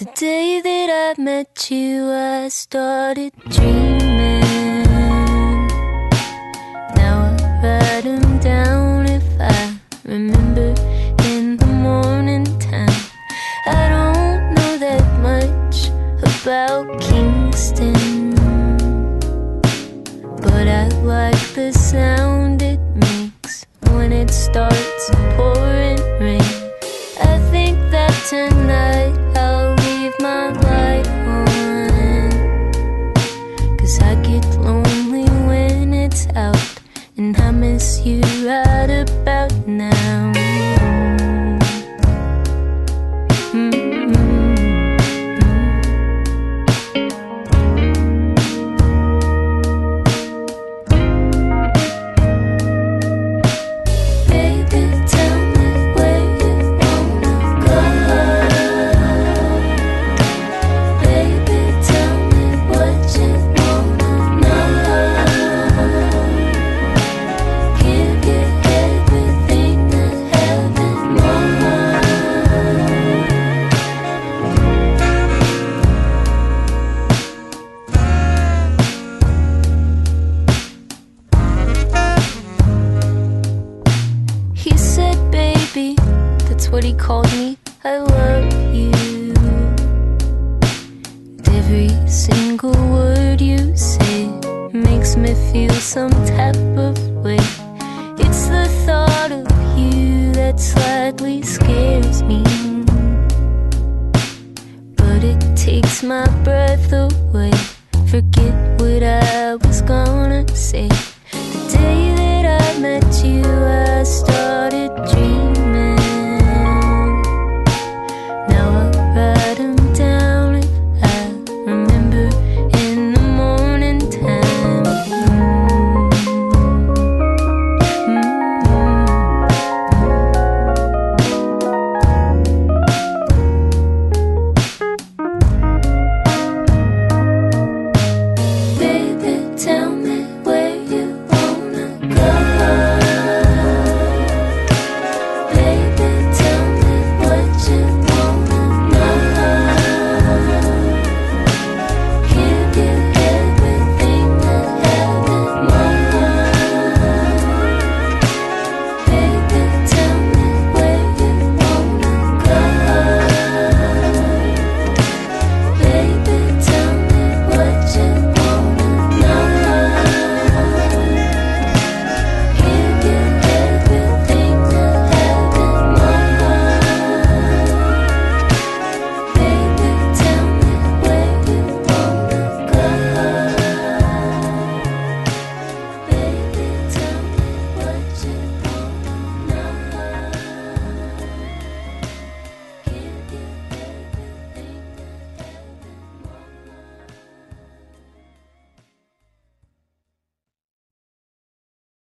The day that I met you, I started dreaming. Now I write them down if I remember in the morning time. I don't know that much about Kingston, but I like the sound it makes when it starts pouring rain. I think that tonight I'll leave my light on, 'cause I get lonely when it's out, and I miss you right about now. He said, baby, that's what he called me, I love you. And every single word you say makes me feel some type of way. It's the thought of you that slightly scares me, but it takes my breath away. Forget